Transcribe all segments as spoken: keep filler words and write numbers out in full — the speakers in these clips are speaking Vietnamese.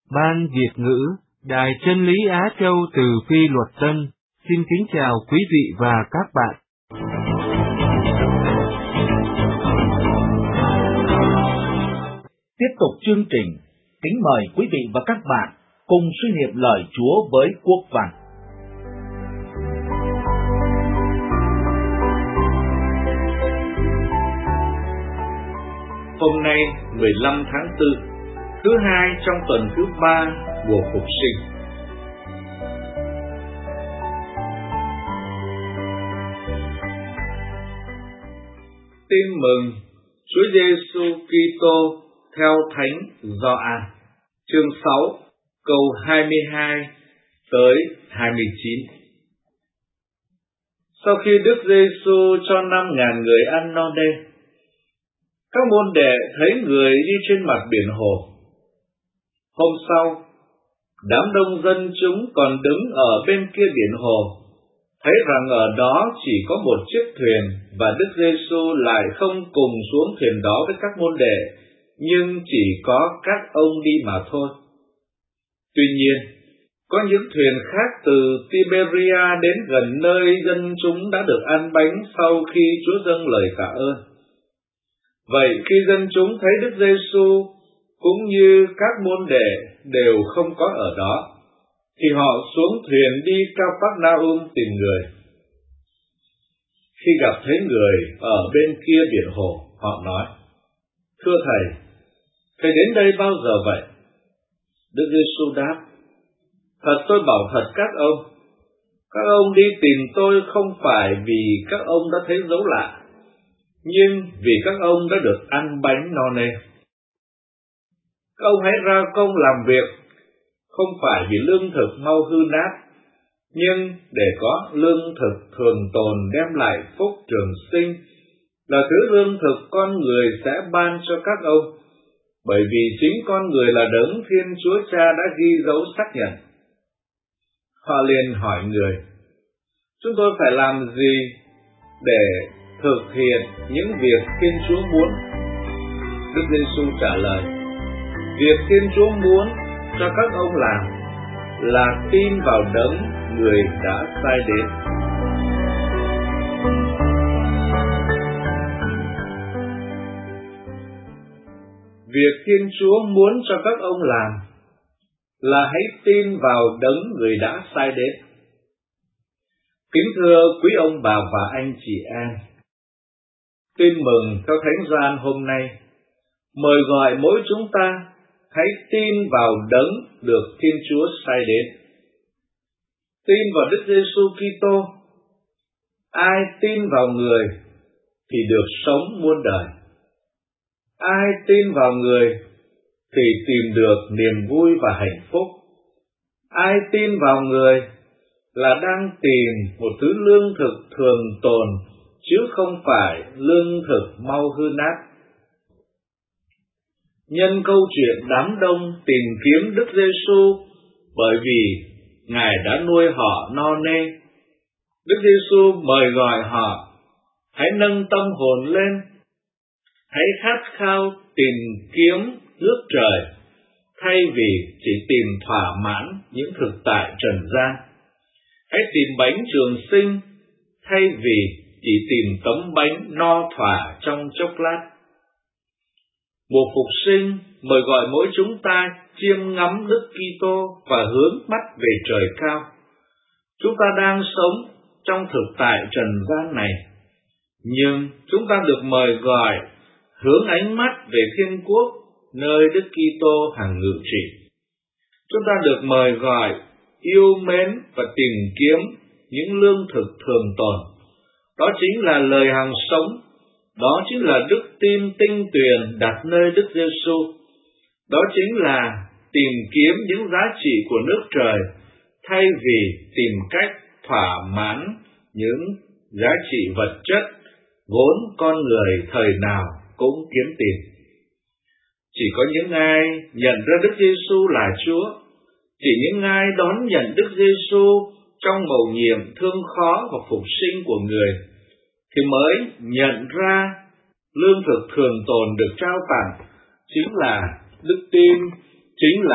Ban Việt ngữ, Đài Chân lý Á Châu từ Phi Luật Tân, xin kính chào quý vị và các bạn. Tiếp tục chương trình, kính mời quý vị và các bạn cùng suy niệm lời Chúa với Quốc Văn. Hôm nay mười lăm tháng tư, thứ hai trong tuần thứ ba mùa Phục Sinh. Tin mừng Chúa Giêsu Kitô theo Thánh Gioan, chương sáu, câu hai mươi hai tới hai mươi chín. Sau khi Đức Giêsu cho năm ngàn người ăn no nê, các môn đệ thấy người đi trên mặt biển hồ. Hôm sau, đám đông dân chúng còn đứng ở bên kia biển hồ, thấy rằng ở đó chỉ có một chiếc thuyền và Đức Giêsu lại không cùng xuống thuyền đó với các môn đệ, nhưng chỉ có các ông đi mà thôi. Tuy nhiên, có những thuyền khác từ Tiberia đến gần nơi dân chúng đã được ăn bánh sau khi Chúa dâng lời tạ ơn. Vậy khi dân chúng thấy Đức Giêsu cũng như các môn đệ đều không có ở đó, thì họ xuống thuyền đi Ca-pác-na-um tìm người. Khi gặp thấy người ở bên kia biển hồ, họ nói: "Thưa Thầy, Thầy đến đây bao giờ vậy?" Đức Giêsu đáp: "Thật tôi bảo thật các ông, các ông đi tìm tôi không phải vì các ông đã thấy dấu lạ, nhưng vì các ông đã được ăn bánh no nê. Các ông hãy ra công làm việc, không phải vì lương thực mau hư nát, nhưng để có lương thực thường tồn đem lại phúc trường sinh, là thứ lương thực con người sẽ ban cho các ông, bởi vì chính con người là đấng Thiên Chúa Cha đã ghi dấu xác nhận." Họ liền hỏi người: "Chúng tôi phải làm gì để thực hiện những việc Thiên Chúa muốn?" Đức Giêsu trả lời: "Việc Thiên Chúa muốn cho các ông làm là tin vào đấng người đã sai đến." Việc Thiên Chúa muốn cho các ông làm là hãy tin vào đấng người đã sai đến. Kính thưa quý ông bà và anh chị em, tin mừng theo Thánh Gioan hôm nay mời gọi mỗi chúng ta hãy tin vào đấng được Thiên Chúa sai đến. Tin vào Đức Giêsu Kitô. Ai tin vào người thì được sống muôn đời. Ai tin vào người thì tìm được niềm vui và hạnh phúc. Ai tin vào người là đang tìm một thứ lương thực thường tồn, chứ không phải lương thực mau hư nát. Nhân câu chuyện đám đông tìm kiếm Đức Giêsu bởi vì Ngài đã nuôi họ no nê, Đức Giêsu mời gọi họ hãy nâng tâm hồn lên, hãy khát khao tìm kiếm nước trời, thay vì chỉ tìm thỏa mãn những thực tại trần gian. Hãy tìm bánh trường sinh, thay vì chỉ tìm tấm bánh no thỏa trong chốc lát. Mùa Phục Sinh mời gọi mỗi chúng ta chiêm ngắm Đức Kitô và hướng mắt về trời cao. Chúng ta đang sống trong thực tại trần gian này, nhưng chúng ta được mời gọi hướng ánh mắt về Thiên Quốc, nơi Đức Kitô hằng ngự trị. Chúng ta được mời gọi yêu mến và tìm kiếm những lương thực thường tồn. Đó chính là lời hằng sống, đó chính là đức tin tinh tuyền đặt nơi Đức Giêsu. Đó chính là tìm kiếm những giá trị của nước trời, thay vì tìm cách thỏa mãn những giá trị vật chất vốn con người thời nào cũng kiếm tìm. Chỉ có những ai nhận ra Đức Giêsu là Chúa, chỉ những ai đón nhận Đức Giêsu trong mầu nhiệm thương khó và phục sinh của người, thì mới nhận ra lương thực thường tồn được trao tặng chính là đức tin, chính là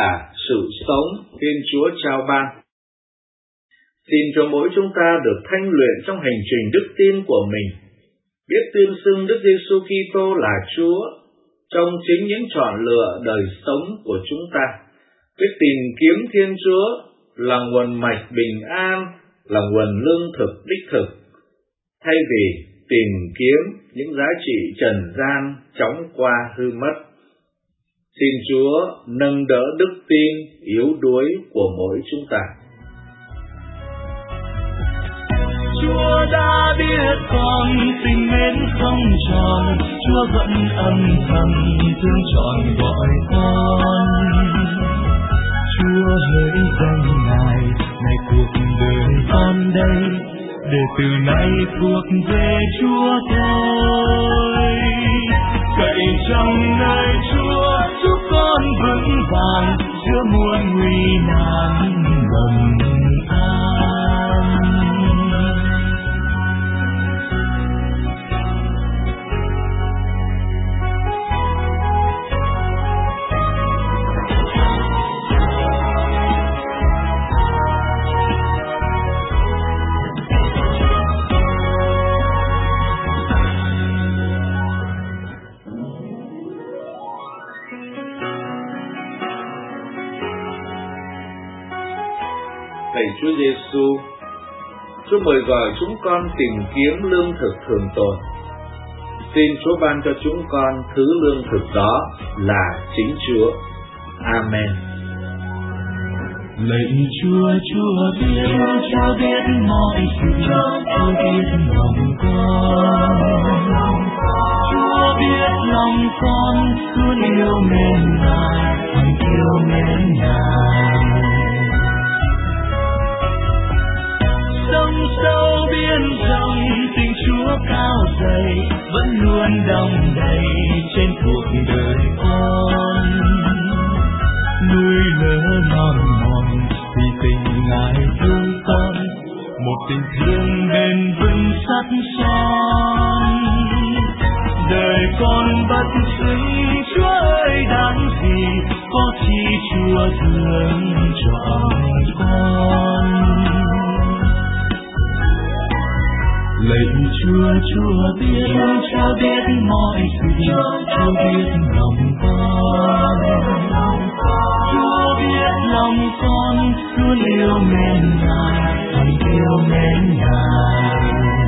sự sống Thiên Chúa trao ban. Xin cho mỗi chúng ta được thanh luyện trong hành trình đức tin của mình, biết tuyên xưng Đức Giêsu Kitô là Chúa trong chính những chọn lựa đời sống của chúng ta, biết tìm kiếm Thiên Chúa là nguồn mạch bình an, là nguồn lương thực đích thực, thay vì tìm kiếm những giá trị trần gian chóng qua hư mất. Xin Chúa nâng đỡ đức tin yếu đuối của mỗi chúng ta. Chúa đã biết con tình mến không tròn, Chúa vẫn âm thầm thương trọn gọi con. Chúa hỡi danh Ngài, này cuộc đời con đây, để từ nay thuộc về Chúa thôi. Cậy trong nơi Chúa giúp con vững vàng giữa muôn nguy nan bình an. Lạy Chúa Giêsu, Chúa mời gọi chúng con tìm kiếm lương thực thường tồn. Xin Chúa ban cho chúng con thứ lương thực đó là chính Chúa. Amen. Lạy Chúa, Chúa biết, Chúa biết mọi sự, Chúa biết lòng con. Chúa biết lòng con luôn yêu mến Ngài, hằng yêu mến Ngài. Sông sâu biển rộng, tình Chúa cao dày vẫn luôn đong đầy trên cuộc đời con. Núi lỡ non mòn vì tình Ngài thương con, một tình thương bền vững sắt son. Đời con bất xứng, Chúa ơi đáng gì, có chi Chúa thương chọn con. Lạy Chúa, Chúa biết, Chúa biết mọi sự, Chúa biết lòng con. Chúa biết lòng con luôn yêu mến Ngài, hằng yêu mến Ngài.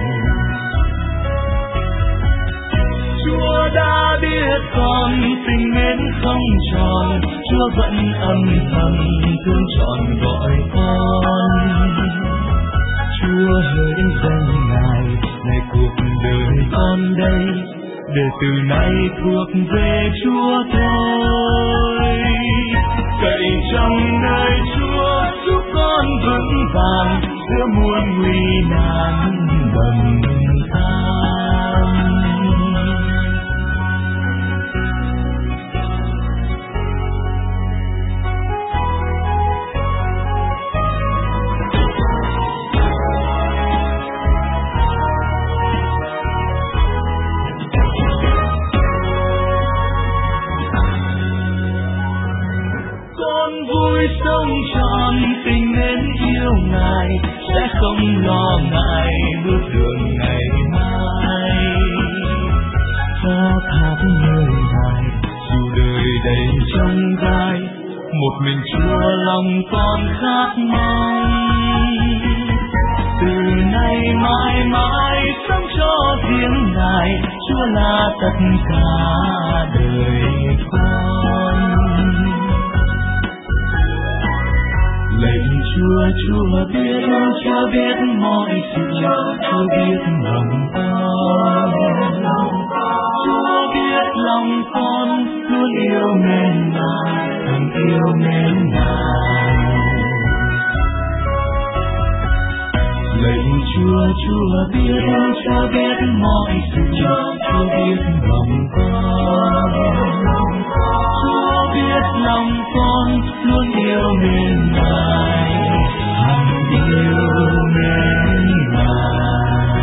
Chúa đã biết con tình mến không tròn, Chúa vẫn âm thầm thương trọn gọi con. Chúa hỡi danh Ngài, này cuộc đời con đây, để từ nay thuộc về Chúa thôi. Cậy trong nơi Chúa giúp con vững vàng giữa muôn nguy nan bình an. Sống tròn tình mến yêu Ngài, sẽ không lo ngại bước đường ngày mai. Phó thác nơi Ngài, dù đời đầy trong gai, một mình Chúa lòng con khát mong. Từ nay mãi mãi sống cho riêng Ngài, Chúa là tất cả đời con. Lạy Chúa, Chúa biết, Chúa biết mọi sự, Chúa biết lòng con. Chúa biết lòng con luôn yêu mến Ngài, hằng yêu mến Ngài. Lạy Chúa, Chúa biết, Chúa biết mọi sự, Chúa biết lòng con. Chúa biết lòng con luôn yêu mến Ngài, hằng yêu mến Ngài.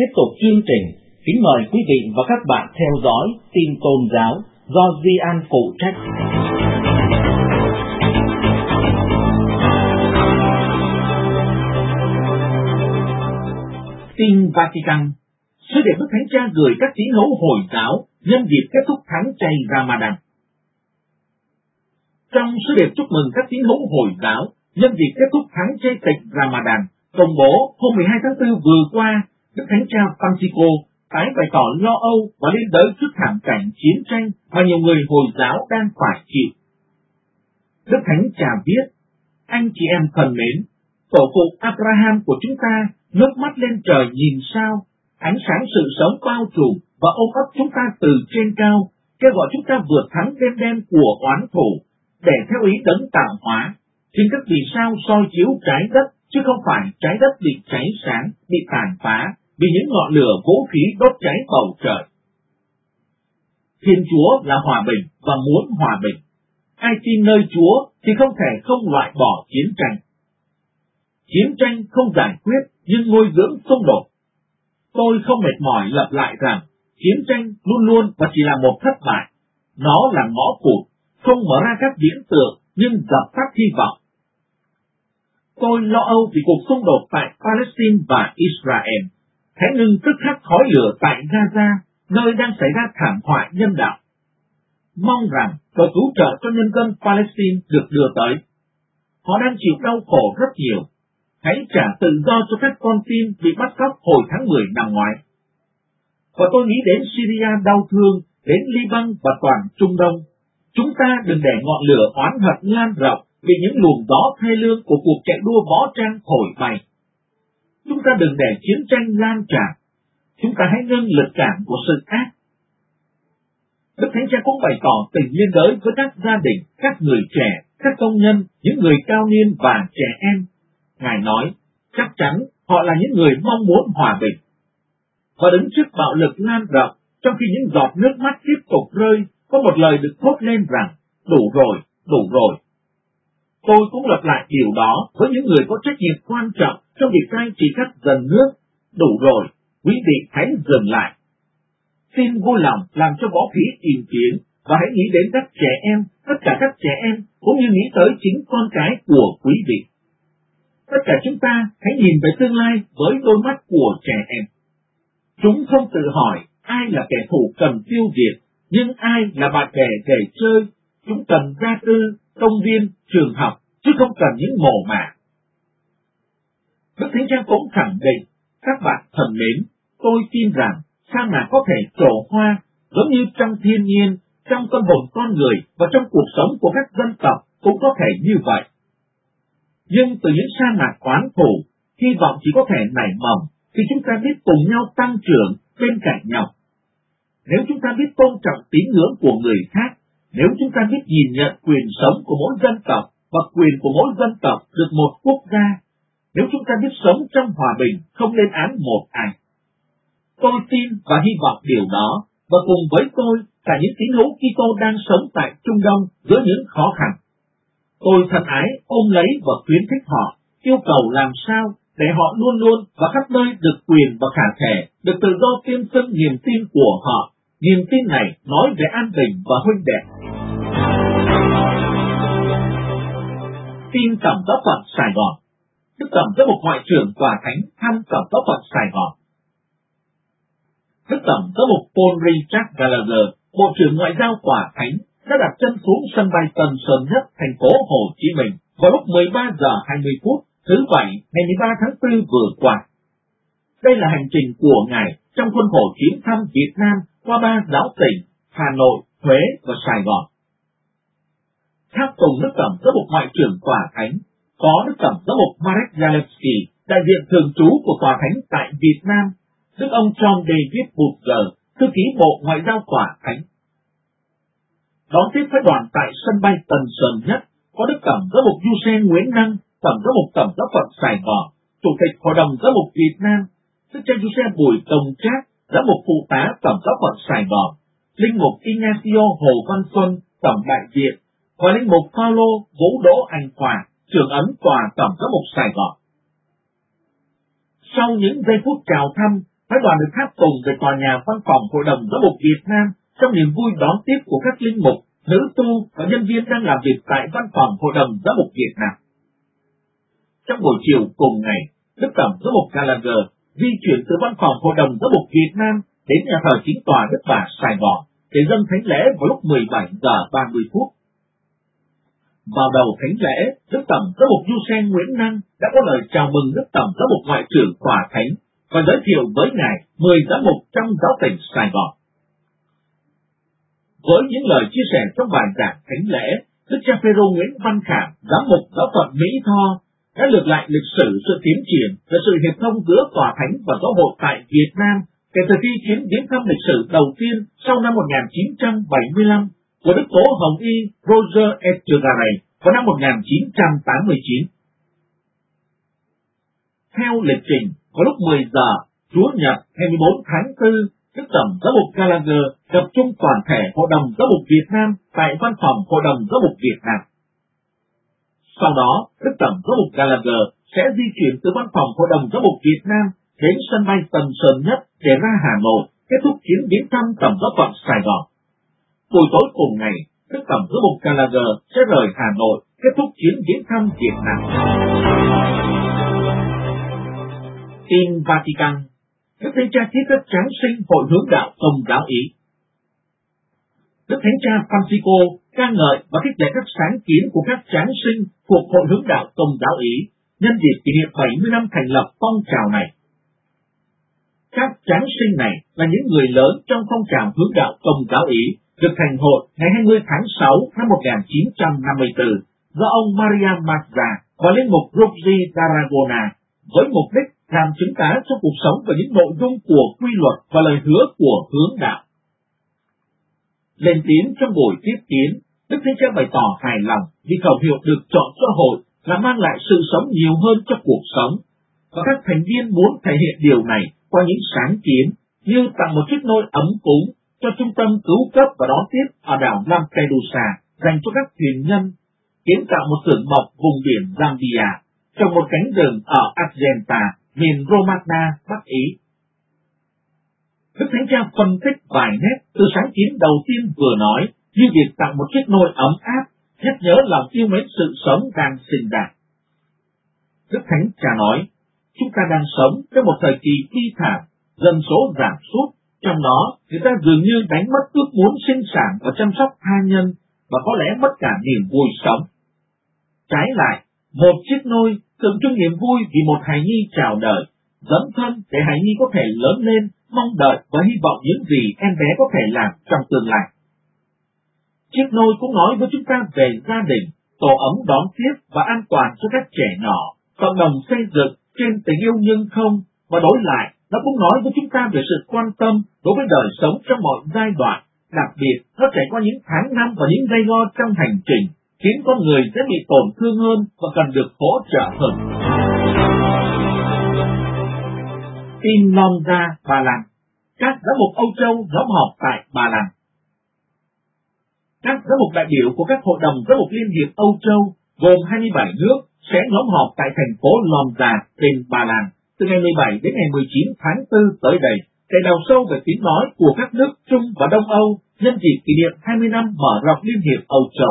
tiếp tục chương trình, kính mời quý vị và các bạn theo dõi tin tôn giáo do Duy An phụ trách. Tin Vatican. Sứ điệp Đức Thánh Cha gửi các tín hữu Hồi giáo nhân dịp kết thúc tháng chay Ramadan. Trong sứ điệp chúc mừng các tín hữu Hồi giáo nhân dịp kết thúc tháng chay tịch Ramadan, công bố hôm mười hai tháng tư vừa qua, Đức Thánh Cha Francisco tái bày tỏ lo âu và liên đới trước thảm cảnh chiến tranh mà nhiều người Hồi giáo đang phải chịu. Đức Thánh Cha viết: Anh chị em thân mến, tổ phụ Abraham của chúng ta ngước mắt lên trời nhìn sao, ánh sáng sự sống bao trùm và ôm ấp chúng ta từ trên cao, kêu gọi chúng ta vượt thắng đêm đen của oán thù, để theo ý đấng tạo hóa, chính các vì sao soi chiếu trái đất, chứ không phải trái đất bị cháy sáng, bị tàn phá, vì những ngọn lửa vũ khí đốt cháy bầu trời. Thiên Chúa là hòa bình và muốn hòa bình. Ai tin nơi Chúa thì không thể không loại bỏ chiến tranh. Chiến tranh không giải quyết nhưng nuôi dưỡng xung đột. Tôi không mệt mỏi lặp lại rằng chiến tranh luôn luôn và chỉ là một thất bại. Nó là ngõ cụt, không mở ra các viễn tượng nhưng dập tắt hy vọng. Tôi lo âu vì cuộc xung đột tại Palestine và Israel. Hãy ngừng tức khắc khói lửa tại Gaza, nơi đang xảy ra thảm họa nhân đạo. Mong rằng đội cứu trợ cho nhân dân Palestine được đưa tới. Họ đang chịu đau khổ rất nhiều. Hãy trả tự do cho các con tin bị bắt cóc hồi tháng mười năm ngoái. Và tôi nghĩ đến Syria đau thương, đến Liban và toàn Trung Đông. Chúng ta đừng để ngọn lửa oán hận lan rộng vì những luồng gió thê lương của cuộc chạy đua võ trang thổi bay. Chúng ta đừng để chiến tranh lan tràn. Chúng ta hãy ngưng lực cản của sự ác. Đức Thánh Cha cũng bày tỏ tình liên đới với các gia đình, các người trẻ, các công nhân, những người cao niên và trẻ em. Ngài nói, chắc chắn họ là những người mong muốn hòa bình. Và đứng trước bạo lực lan rộng, trong khi những giọt nước mắt tiếp tục rơi, có một lời được thốt lên rằng, đủ rồi, đủ rồi. Tôi cũng lặp lại điều đó với những người có trách nhiệm quan trọng trong việc cai trị các dần nước. Đủ rồi, quý vị hãy dừng lại. Xin vui lòng làm cho võ khí im tiếng và hãy nghĩ đến các trẻ em, tất cả các trẻ em, cũng như nghĩ tới chính con cái của quý vị. Tất cả chúng ta hãy nhìn về tương lai với đôi mắt của trẻ em. Chúng không tự hỏi ai là kẻ thù cần tiêu diệt, nhưng ai là bạn bè để chơi. Chúng cần gia cư, công viên, trường học, chứ không cần những mồ mả. Đức Thánh Cha cũng khẳng định, các bạn thân mến, tôi tin rằng sa mạc có thể trổ hoa giống như trong thiên nhiên, trong tâm hồn con người và trong cuộc sống của các dân tộc cũng có thể như vậy. Nhưng từ những sa mạc oán thù, hy vọng chỉ có thể nảy mầm khi chúng ta biết cùng nhau tăng trưởng bên cạnh nhau. Nếu chúng ta biết tôn trọng tín ngưỡng của người khác, nếu chúng ta biết nhìn nhận quyền sống của mỗi dân tộc và quyền của mỗi dân tộc được một quốc gia, nếu chúng ta biết sống trong hòa bình, không lên án một ai. Tôi tin và hy vọng điều đó, và cùng với tôi, cả những tín hữu Kitô đang sống tại Trung Đông giữa những khó khăn. Tôi thân ái ôm lấy và khuyến khích họ, yêu cầu làm sao để họ luôn luôn và khắp nơi được quyền và khả thể, được tự do tuyên xưng niềm tin của họ. Niềm tin này nói về an bình và huynh đệ. Tin Tổng giáo phận Sài Gòn. Đức Tổng giám mục Ngoại trưởng Tòa Thánh thăm Tổng giáo phận Sài Gòn. Đức Tổng giám mục Paul Richard Gallagher, Bộ trưởng Ngoại giao Tòa Thánh, đã đặt chân xuống sân bay Tân Sơn Nhất, thành phố Hồ Chí Minh vào lúc mười ba giờ hai mươi phút thứ Bảy ngày mười ba tháng tư vừa qua. Đây là hành trình của Ngài trong khuôn khổ chuyến thăm Việt Nam qua ba giáo tỉnh Hà Nội, Huế và Sài Gòn. Tháp tùng Đức Tổng giám mục Ngoại trưởng Tòa Thánh có Đức Tổng giám mục Marek Zalewski, đại diện thường trú của Tòa Thánh tại Việt Nam, Đức ông John David Butler, thư ký Bộ Ngoại giao Tòa Thánh. Đón tiếp phái đoàn tại sân bay Tân Sơn Nhất có Đức Tổng giám mục Giuse Nguyễn Năng, Tổng giám mục Tổng giáo phận Sài Gòn, Chủ tịch Hội đồng Giám mục Việt Nam, Đức cha Giuse Bùi Công Trác, Giám mục phụ tá Tổng giáo phận Sài Gòn, Linh mục Ignacio Hồ Văn Xuân, Tổng đại diện, và Linh mục Paulo Vũ Đỗ Anh Khoa, trưởng ấn Tòa Tổng giám mục Sài Gòn. Sau những giây phút chào thăm, phái đoàn được tháp tùng về tòa nhà văn phòng Hội đồng Giám mục Việt Nam trong niềm vui đón tiếp của các linh mục, nữ tu và nhân viên đang làm việc tại văn phòng Hội đồng Giám mục Việt Nam. Trong buổi chiều cùng ngày, Đức Tổng Giám mục Gallagher di chuyển từ văn phòng Hội đồng Giám mục Việt Nam đến nhà thờ chính tòa Đức Bà Sài Gòn để dâng thánh lễ vào lúc mười bảy giờ ba mươi phút. Vào đầu thánh lễ, Đức Tổng Giám mục Du Sen Nguyễn Năng đã có lời chào mừng Đức Tổng Giám mục Ngoại trưởng Tòa Thánh và giới thiệu với Ngài mười giám mục trong giáo tỉnh Sài Gòn. Với những lời chia sẻ trong bài giảng thánh lễ, Đức cha Phêrô Nguyễn Văn Khảm, giám mục giáo phận Mỹ Tho, đã lược lại lịch sử sự tiến triển và sự hiệp thông giữa Tòa Thánh và giáo hội tại Việt Nam kể từ khi chuyến viếng thăm lịch sử đầu tiên sau năm một nghìn chín trăm bảy mươi lăm của Đức Cố Hồng Y Roger Echegaray vào năm một nghìn chín trăm tám mươi chín. Theo lịch trình, vào lúc mười giờ, Chúa Nhật hai mươi bốn tháng tư, Đức Tổng Giám mục Gallagher tập trung toàn thể Hội đồng Giám mục Việt Nam tại văn phòng Hội đồng Giám mục Việt Nam. Sau đó, Đức Tổng Giám mục Gallagher sẽ di chuyển từ văn phòng Hội đồng Giám mục Việt Nam đến sân bay Tân Sơn Nhất để ra Hà Nội, kết thúc chuyến viếng thăm Tổng giáo phận Sài Gòn. Buổi tối cùng ngày, Đức Tổng Giám mục Gallagher sẽ rời Hà Nội, kết thúc chuyến viếng thăm Việt Nam. Tin Vatican. Đức Thánh Cha thiết lập Giáng sinh Hội hướng đạo Công giáo Ý. Đức Thánh Cha Francisco ca ngợi và khích lệ các sáng kiến của các Giáng sinh thuộc Hội hướng đạo Công giáo Ý nhân dịp kỷ niệm bảy mươi năm thành lập phong trào này. Các Giáng sinh này là những người lớn trong phong trào hướng đạo Công giáo Ý được thành hội ngày hai mươi tháng sáu năm một nghìn chín trăm năm mươi tư do ông Maria Mazza và linh mục Roxy Tarragona với mục đích làm chứng tá cho cuộc sống và những nội dung của quy luật và lời hứa của hướng đạo. Lên tiếng trong buổi tiếp kiến, Đức Thánh Cha bày tỏ hài lòng vì khẩu hiệu được chọn cho hội là mang lại sự sống nhiều hơn cho cuộc sống, và các thành viên muốn thể hiện điều này qua những sáng kiến như tặng một chiếc nôi ấm cúng cho trung tâm cứu cấp và đón tiếp ở đảo Lampedusa dành cho các thuyền nhân, kiến tạo một xưởng mộc vùng biển Zambia, trồng một cánh rừng ở Argenta, miền Romagna, Bắc Ý. Đức Thánh Cha phân tích vài nét từ sáng kiến đầu tiên vừa nói, như việc tặng một chiếc nôi ấm áp, nhắc nhớ lòng yêu mến sự sống đang sinh ra. Đức Thánh Cha nói, chúng ta đang sống trong một thời kỳ bi thảm, dân số giảm sút, trong đó người ta dường như đánh mất ước muốn sinh sản và chăm sóc tha nhân, và có lẽ mất cả niềm vui sống. Trái lại, một chiếc nôi tượng trưng niềm vui vì một hài nhi chào đời, dấn thân để hài nhi có thể lớn lên, mong đợi và hy vọng những gì em bé có thể làm trong tương lai. Chiếc nôi cũng nói với chúng ta về gia đình, tổ ấm đón tiếp và an toàn cho các trẻ nhỏ, cộng đồng xây dựng trên tình yêu nhưng không, và đối lại, nó cũng nói với chúng ta về sự quan tâm đối với đời sống trong mọi giai đoạn, đặc biệt nó trải qua những tháng năm và những gây go trong hành trình, khiến con người sẽ bị tổn thương hơn và cần được hỗ trợ hơn. Tin non ra Ba Lan. Các giám mục Âu Châu nhóm họp tại Ba Lan. Các giám mục đại biểu của các hội đồng giám mục Liên hiệp Âu Châu gồm hai mươi bảy nước sẽ nhóm họp tại thành phố Lomza trên Ba Lan từ ngày mười bảy đến ngày mười chín tháng tư tới đây để đào sâu về tiếng nói của các nước Trung và Đông Âu nhân dịp kỷ niệm hai mươi năm mở rộng Liên hiệp Âu Châu.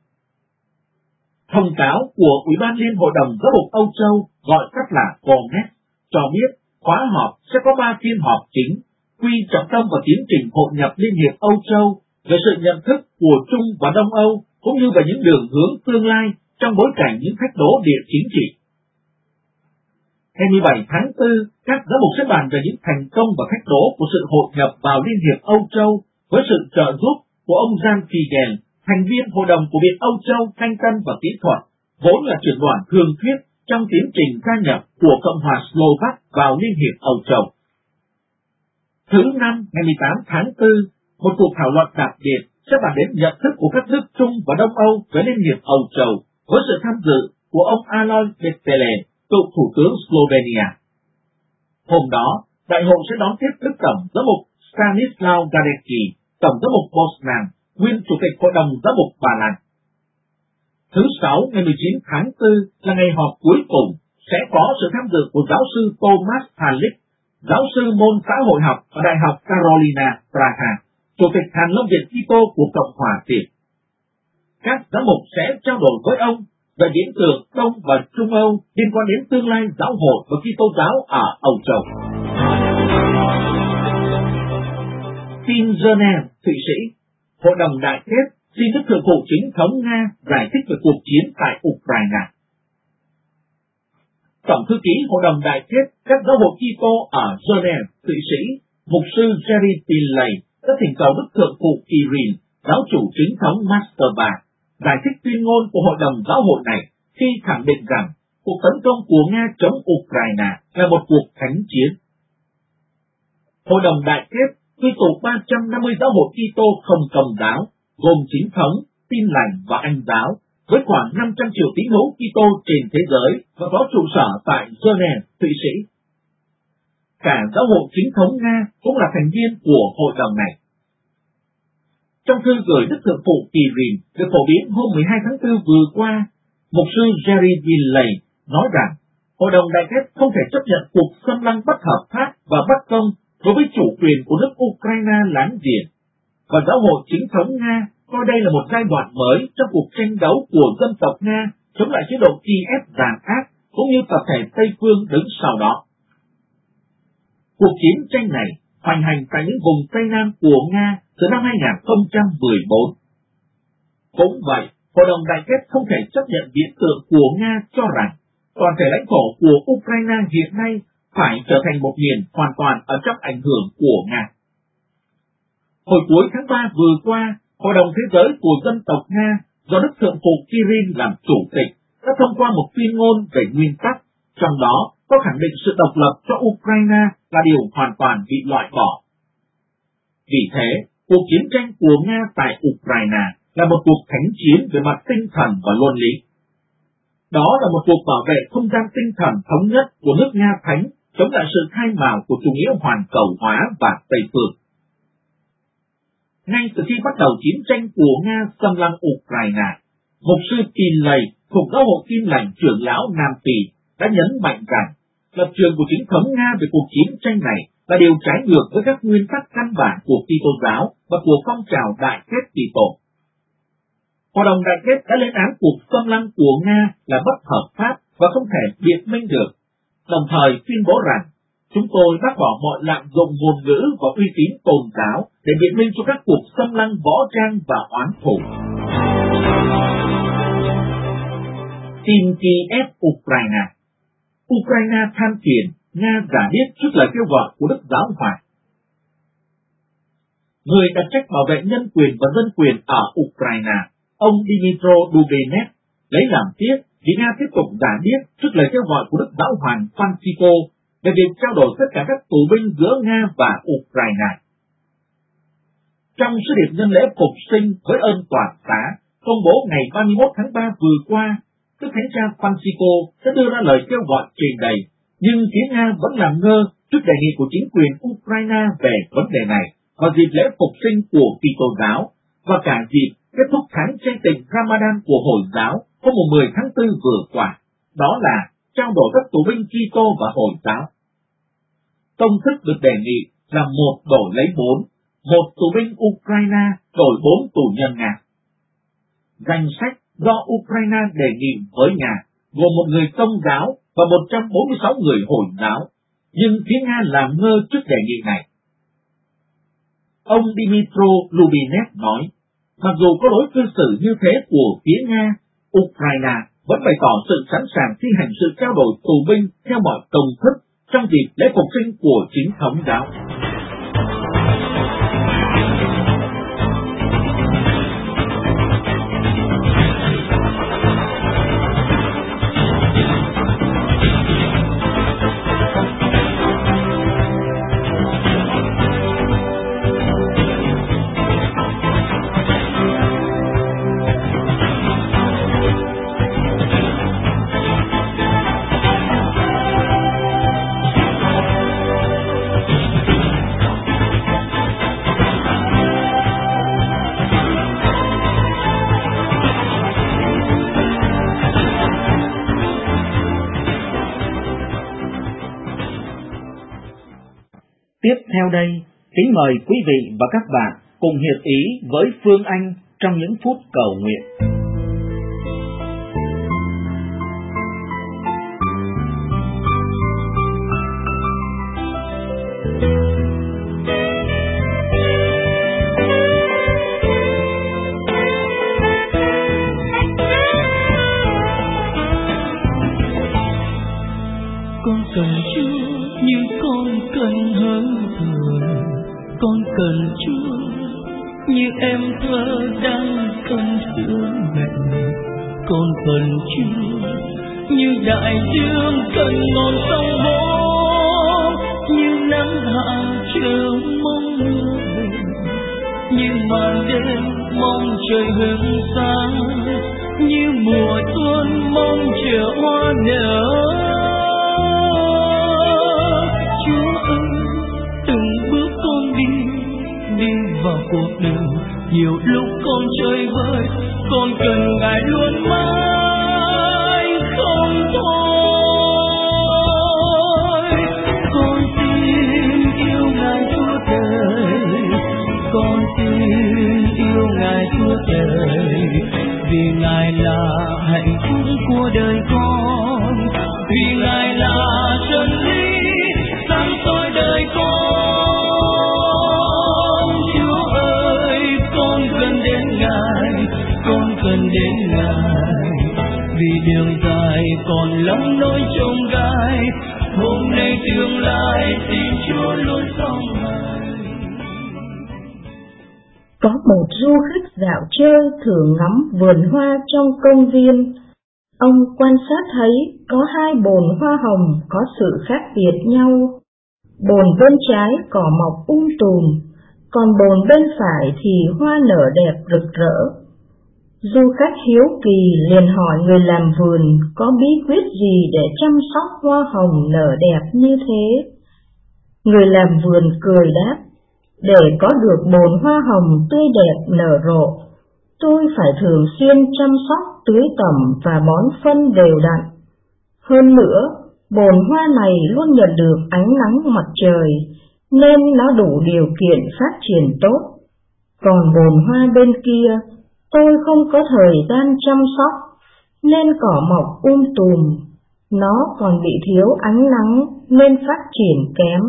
Thông cáo của Ủy ban Liên Hội đồng Giám mục Âu Châu, gọi tắt là C O M E T, cho biết khóa họp sẽ có ba phiên họp chính, quy trọng tâm vào tiến trình hội nhập Liên hiệp Âu Châu về sự nhận thức của Trung và Đông Âu cũng như về những đường hướng tương lai trong bối cảnh những thách đố địa chính trị. hai mươi bảy tháng tư, các giám mục sẽ bàn về những thành công và thách đố của sự hội nhập vào Liên hiệp Âu Châu với sự trợ giúp của ông Jan Figel, thành viên Hội đồng của Viện Âu Châu Thanh Tân và Kỹ thuật, vốn là trưởng đoàn thường thuyết trong tiến trình gia nhập của Cộng hòa Slovak vào Liên hiệp Âu Châu. Thứ năm, ngày mười tám tháng tư, một cuộc thảo luận đặc biệt sẽ bàn đến nhận thức của các nước Trung và Đông Âu với Liên hiệp Âu Châu với sự tham dự của ông Alois Betele, cựu Thủ tướng Slovenia. Hôm đó, đại hội sẽ đón tiếp Đức Tổng Giám mục Stanislaw Gadecki, Tổng Giám mục Poznan, nguyên Chủ tịch Hội đồng Giám mục Ba Lan. Thứ sáu, ngày mười chín tháng tư là ngày họp cuối cùng, sẽ có sự tham dự của giáo sư Thomas Halik, giáo sư môn xã hội học ở Đại học Carolina, Praha, Chủ tịch Hàn Lâm Viện Kitô của Cộng hòa Việt. Các giám mục sẽ trao đổi với ông về hiện tượng Đông và Trung Âu liên quan đến tương lai giáo hội và Kitô giáo ở Âu Châu. Tin Geneva, Thụy Sĩ, Hội đồng Đại kết xin Đức Thượng phụ Chính thống Nga giải thích về cuộc chiến tại Ukraine. Tổng thư ký Hội đồng Đại kết các giáo hội Kitô ở Geneva, Thụy Sĩ, mục sư Jerry Tilley đã thỉnh cầu Đức Thượng phụ Kirill, giáo chủ chính thống Moscow, giải thích tuyên ngôn của Hội đồng giáo hội này khi khẳng định rằng cuộc tấn công của Nga chống Ukraine là một cuộc thánh chiến. Hội đồng Đại kết quy tụ ba trăm năm mươi giáo hội Kitô không công giáo, gồm chính thống, Tin lành và Anh giáo, với khoảng năm trăm triệu tín hữu Kitô trên thế giới và có trụ sở tại Geneva, Thụy Sĩ. Cả giáo hội chính thống Nga cũng là thành viên của hội đồng này. Trong thư gửi Đức Thượng phụ Kirill được phổ biến hôm mười hai tháng tư vừa qua, mục sư Jerry Tilley nói rằng Hội đồng Đại kết không thể chấp nhận cuộc xâm lăng bất hợp pháp và bất công đối với chủ quyền của nước Ukraine láng giềng, và giáo hội chính thống Nga coi đây là một giai đoạn mới trong cuộc tranh đấu của dân tộc Nga chống lại chế độ Kiev tàn ác cũng như tập thể Tây phương đứng sau đó. Cuộc chiến tranh này hoành hành tại những vùng Tây Nam của Nga từ năm hai nghìn không trăm mười bốn. Cũng vậy, Hội đồng Đại kết không thể chấp nhận hiện tượng của Nga cho rằng toàn thể lãnh thổ của Ukraine hiện nay phải trở thành một miền hoàn toàn ở trong ảnh hưởng của Nga. Hồi cuối tháng ba vừa qua, Hội đồng Thế giới của dân tộc Nga do Đức Thượng phụ Kirill làm chủ tịch đã thông qua một tuyên ngôn về nguyên tắc, trong đó có khẳng định sự độc lập cho Ukraine là điều hoàn toàn bị loại bỏ. Vì thế, cuộc chiến tranh của Nga tại Ukraine là một cuộc thánh chiến về mặt tinh thần và luân lý. Đó là một cuộc bảo vệ không gian tinh thần thống nhất của nước Nga Thánh chống lại sự khai mào của chủ nghĩa hoàn cầu hóa và Tây phương. Ngay từ khi bắt đầu chiến tranh của Nga xâm lăng Ukraine, mục sư Tilley thuộc giáo hội Tin lành trưởng lão Nam Phi đã nhấn mạnh rằng lập trường của chính thống Nga về cuộc chiến tranh này là điều trái ngược với các nguyên tắc căn bản của Kitô giáo và của phong trào Đại kết Kitô. Hội đồng Đại kết đã lên án cuộc xâm lăng của Nga là bất hợp pháp và không thể biện minh được, đồng thời tuyên bố rằng chúng tôi bác bỏ mọi lạm dụng ngôn ngữ và uy tín tôn giáo để biện minh cho các cuộc xâm lăng võ trang và oán thù. Tin Kiev Ukraine. Ukraine than phiền, Nga giả điếc trước lời kêu gọi của Đức Giáo Hoàng. Người đặt trách bảo vệ nhân quyền và dân quyền ở Ukraine, ông Dmytro Dubenev, lấy làm tiếc vì Nga tiếp tục giả điếc trước lời kêu gọi của Đức Giáo Hoàng Francisco về việc trao đổi tất cả các tù binh giữa Nga và Ukraine. Trong sứ điệp nhân lễ phục sinh với ơn toàn xá, công bố ngày ba mươi mốt tháng ba vừa qua, Đức Thánh cha Francisco sẽ đưa ra lời kêu gọi trên đây, nhưng phía Nga vẫn làm ngơ trước đề nghị của chính quyền Ukraine về vấn đề này vào dịp lễ phục sinh của Kitô giáo và cả dịp kết thúc tháng chay tịnh Ramadan của Hồi giáo hôm mười tháng tư vừa qua, đó là trao đổi các tù binh Kitô và Hồi giáo. Công thức được đề nghị là một đổi lấy bốn, một tù binh Ukraine đổi bốn tù nhân Nga. Danh sách do Ukraine đề nghị với Nga gồm một người Công giáo và một trăm bốn mươi sáu người Hồi giáo, nhưng phía Nga làm ngơ trước đề nghị này. Ông Dmytro Lubinev nói, mặc dù có lối cư xử như thế của phía Nga, Ukraine vẫn bày tỏ sự sẵn sàng thi hành sự trao đổi tù binh theo mọi công thức trong dịp lễ phục sinh của chính thống giáo. theo đây, kính mời quý vị và các bạn cùng hiệp ý với Phương Anh trong những phút cầu nguyện. Con cần Chúa như con cần hơn thường, con cần Chúa như em thơ đang cần thương mẹ. Con cần Chúa như đại dương cần ngọn sông vỗ, như nắng hạ chờ mong mưa về, như màn đêm mong trời hừng sáng, như mùa xuân mong chờ hoa nở. Vào cuộc đời nhiều lúc con chơi vơi, con cần Ngài luôn mãi không thôi. Con xin yêu Ngài suốt đời, con xin yêu Ngài suốt đời, vì Ngài là hạnh phúc của đời con, vì Ngài là chân lý sáng soi đời con. Cần đến Ngài, vì đường dài còn lắm nỗi chông gai, hôm nay tương lai xin Chúa luôn song hành. Có một du khách dạo chơi thường ngắm vườn hoa trong công viên. Ông quan sát thấy có hai bồn hoa hồng có sự khác biệt nhau. Bồn bên trái cỏ mọc um tùm, còn bồn bên phải thì hoa nở đẹp rực rỡ. Du khách hiếu kỳ liền hỏi người làm vườn có bí quyết gì để chăm sóc hoa hồng nở đẹp như thế. Người làm vườn cười đáp, để có được bồn hoa hồng tươi đẹp nở rộ, tôi phải thường xuyên chăm sóc, tưới tẩm và bón phân đều đặn. Hơn nữa, bồn hoa này luôn nhận được ánh nắng mặt trời, nên nó đủ điều kiện phát triển tốt. Còn bồn hoa bên kia, tôi không có thời gian chăm sóc, nên cỏ mọc um tùm, nó còn bị thiếu ánh nắng nên phát triển kém.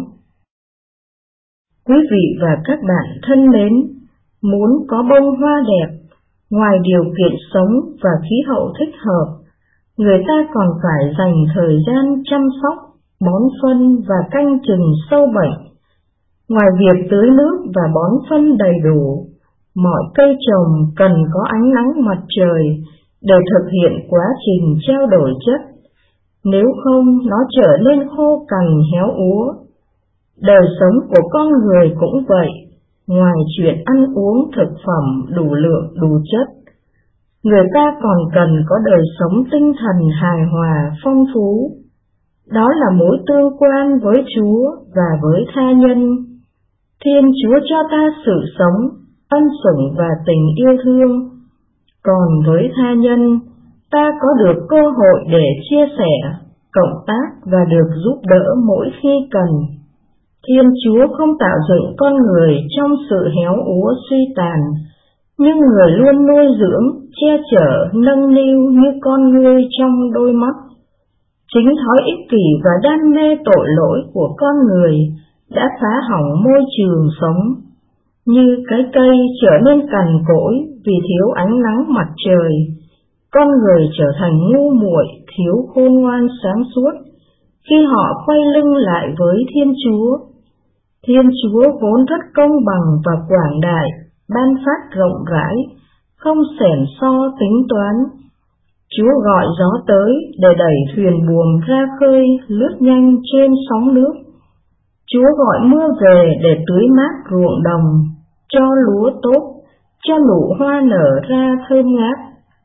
Quý vị và các bạn thân mến, muốn có bông hoa đẹp, ngoài điều kiện sống và khí hậu thích hợp, người ta còn phải dành thời gian chăm sóc, bón phân và canh chừng sâu bệnh. Ngoài việc tưới nước và bón phân đầy đủ, mọi cây trồng cần có ánh nắng mặt trời để thực hiện quá trình trao đổi chất, nếu không nó trở nên khô cằn héo úa. Đời sống của con người cũng vậy, ngoài chuyện ăn uống thực phẩm đủ lượng đủ chất, người ta còn cần có đời sống tinh thần hài hòa phong phú. Đó là mối tương quan với Chúa và với tha nhân. Thiên Chúa cho ta sự sống, ân sủng và tình yêu thương. Còn với tha nhân, ta có được cơ hội để chia sẻ, cộng tác và được giúp đỡ mỗi khi cần. Thiên Chúa không tạo dựng con người trong sự héo úa suy tàn, nhưng người luôn nuôi dưỡng, che chở, nâng niu như con ngươi trong đôi mắt. Chính thói ích kỷ và đam mê tội lỗi của con người đã phá hỏng môi trường sống. Như cái cây trở nên cằn cỗi vì thiếu ánh nắng mặt trời, con người trở thành ngu muội, thiếu khôn ngoan sáng suốt khi họ quay lưng lại với Thiên Chúa. Thiên Chúa vốn rất công bằng và quảng đại, ban phát rộng rãi, không xẻn so tính toán. Chúa gọi gió tới để đẩy thuyền buồm ra khơi lướt nhanh trên sóng nước. Chúa gọi mưa về để tưới mát ruộng đồng, cho lúa tốt, cho nụ hoa nở ra thơm ngát.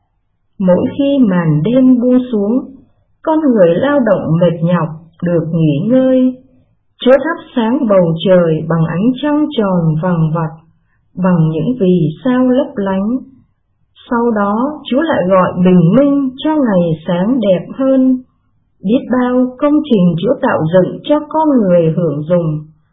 Mỗi khi màn đêm buông xuống, con người lao động mệt nhọc được nghỉ ngơi. Chúa thắp sáng bầu trời bằng ánh trăng tròn vằng vặc, bằng những vì sao lấp lánh. Sau đó Chúa lại gọi bình minh cho ngày sáng đẹp hơn. Biết bao công trình Chúa tạo dựng cho con người hưởng dùng.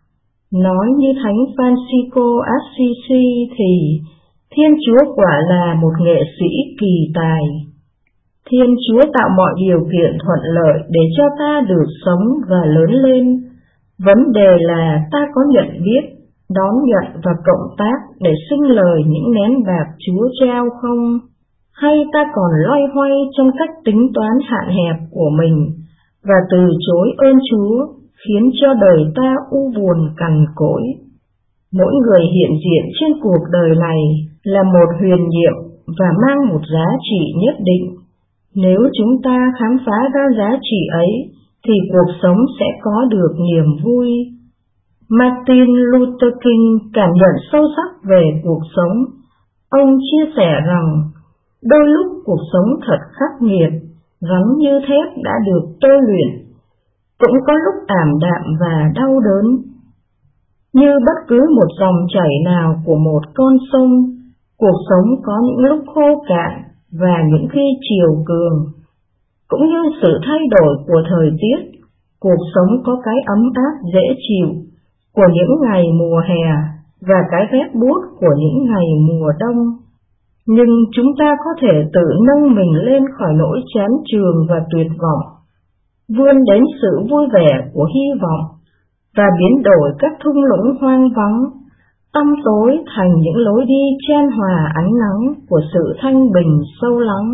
Nói như Thánh Francisco Assisi thì Thiên Chúa quả là một nghệ sĩ kỳ tài. Thiên Chúa tạo mọi điều kiện thuận lợi để cho ta được sống và lớn lên. Vấn đề là ta có nhận biết, đón nhận và cộng tác để xưng lời những nén bạc Chúa trao không? Hay ta còn loay hoay trong cách tính toán hạn hẹp của mình và từ chối ơn Chúa, khiến cho đời ta u buồn cằn cỗi? Mỗi người hiện diện trên cuộc đời này là một huyền nhiệm và mang một giá trị nhất định. Nếu chúng ta khám phá ra giá trị ấy, thì cuộc sống sẽ có được niềm vui. Martin Luther King cảm nhận sâu sắc về cuộc sống. Ông chia sẻ rằng, đôi lúc cuộc sống thật khắc nghiệt, rắn như thép đã được tôi luyện, cũng có lúc ảm đạm và đau đớn. Như bất cứ một dòng chảy nào của một con sông, cuộc sống có những lúc khô cạn và những khi chiều cường. Cũng như sự thay đổi của thời tiết, cuộc sống có cái ấm áp dễ chịu của những ngày mùa hè và cái rét buốt của những ngày mùa đông. Nhưng chúng ta có thể tự nâng mình lên khỏi nỗi chán chường và tuyệt vọng, vươn đến sự vui vẻ của hy vọng và biến đổi các thung lũng hoang vắng, tăm tối thành những lối đi chan hòa ánh nắng của sự thanh bình sâu lắng.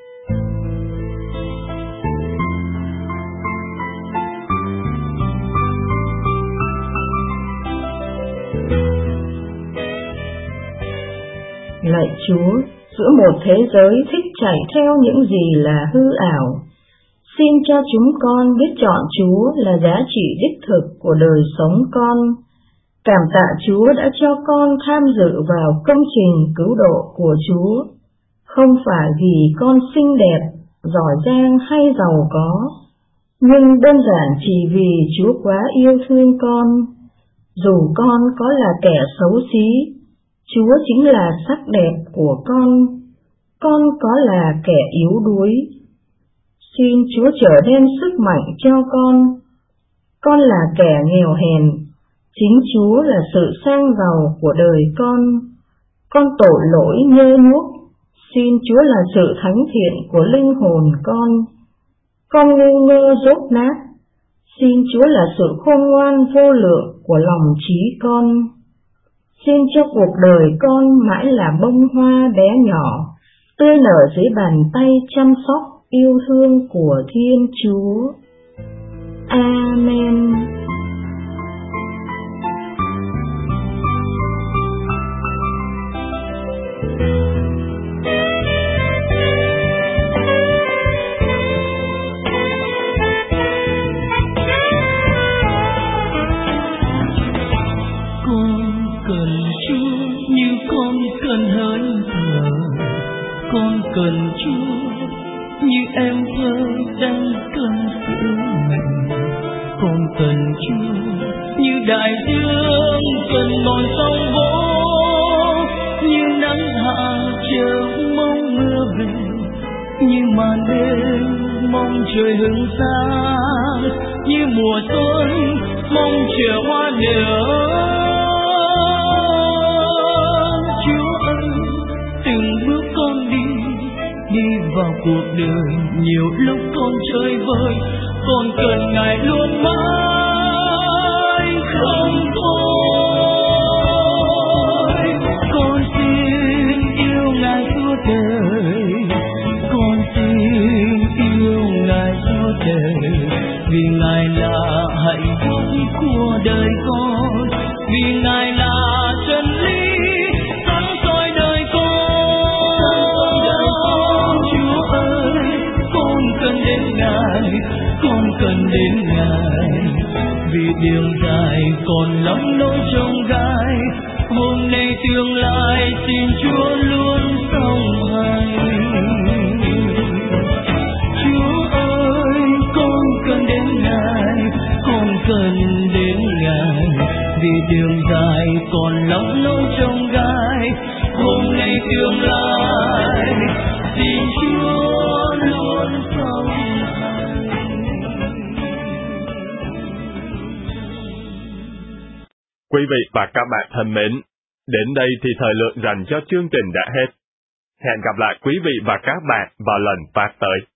Lạy Chúa, giữa một thế giới thích chạy theo những gì là hư ảo, xin cho chúng con biết chọn Chúa là giá trị đích thực của đời sống con. Cảm tạ Chúa đã cho con tham dự vào công trình cứu độ của Chúa, không phải vì con xinh đẹp, giỏi giang hay giàu có, nhưng đơn giản chỉ vì Chúa quá yêu thương con. Dù con có là kẻ xấu xí, Chúa chính là sắc đẹp của con. Con có là kẻ yếu đuối, xin Chúa trở nên sức mạnh cho con. Con là kẻ nghèo hèn, chính Chúa là sự sang giàu của đời con. Con tội lỗi nhơ nhuốc, xin Chúa là sự thánh thiện của linh hồn con. Con ngu ngơ dốt nát, xin Chúa là sự khôn ngoan vô lượng của lòng trí con. Xin cho cuộc đời con mãi là bông hoa bé nhỏ, tươi nở dưới bàn tay chăm sóc yêu thương của Thiên Chúa. Amen. Cần Chúa như em thơ đang cần sữa mẹ, con cần Chúa như đại dương cần ngọn sông vỗ, như nắng hạ chờ mong mưa về, như màn đêm mong trời hừng sáng, như mùa xuân mong chờ hoa nở. Chúa ơi, từng bước con đi đi vào cuộc đời, nhiều lúc con chơi vơi, con cần Ngài luôn mãi không thôi. Con xin yêu Ngài suốt đời, con xin yêu Ngài suốt đời, vì Ngài là hạnh phúc của đời con, vì Ngài là chân lý sáng soi đời con. Con cần đến Ngài, vì đường dài còn lắm nỗi chông gai, hôm nay tương lai xin Chúa luôn song hành. Chúa ơi, con cần đến Ngài, con cần đến Ngài, vì đường dài còn lắm nỗi chông gai, hôm nay tương lai xin Chúa luôn song hành. Quý vị và các bạn thân mến, đến đây thì thời lượng dành cho chương trình đã hết. Hẹn gặp lại quý vị và các bạn vào lần phát tới.